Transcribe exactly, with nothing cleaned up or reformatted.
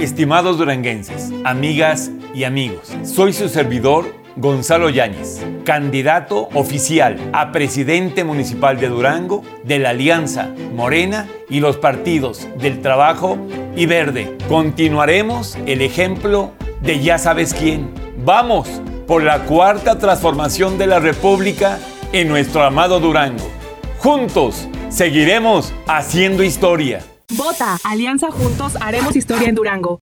Estimados duranguenses, amigas y amigos, soy su servidor Gonzalo Yáñez, candidato oficial a presidente municipal de Durango de la Alianza Morena y los partidos del Trabajo y Verde. Continuaremos el ejemplo de ya sabes quién. Vamos por la cuarta transformación de la República en nuestro amado Durango. Juntos seguiremos haciendo historia. Vota. Alianza Juntos haremos historia en Durango.